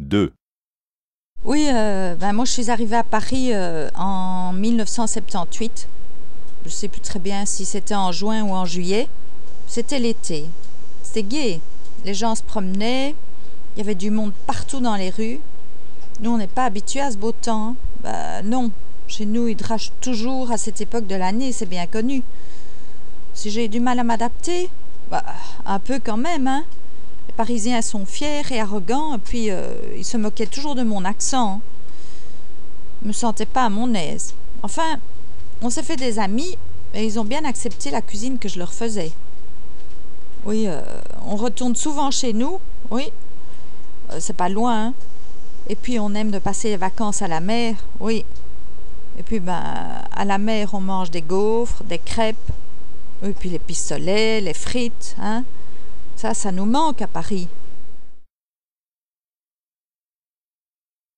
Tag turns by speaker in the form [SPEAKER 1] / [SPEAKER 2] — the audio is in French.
[SPEAKER 1] 2,
[SPEAKER 2] Oui, moi je suis arrivée à Paris en 1978. Je sais plus très bien si c'était en juin ou en juillet. C'était l'été. C'était gai. Les gens se promenaient. Il y avait du monde partout dans les rues. Nous, on n'est pas habitués à ce beau temps. Bah non. Chez nous, il drache toujours à cette époque de l'année, c'est bien connu. Si j'ai du mal à m'adapter, bah un peu quand même, hein. Les Parisiens sont fiers et arrogants, et puis ils se moquaient toujours de mon accent. Je me sentais pas à mon aise. Enfin, on s'est fait des amis, et ils ont bien accepté la cuisine que je leur faisais. Oui, on retourne souvent chez nous, oui, c'est pas loin, hein. Et puis on aime de passer les vacances à la mer, oui. Et puis à la mer on mange des gaufres, des crêpes, et puis les pistolets, les frites, hein. Ça nous manque à Paris.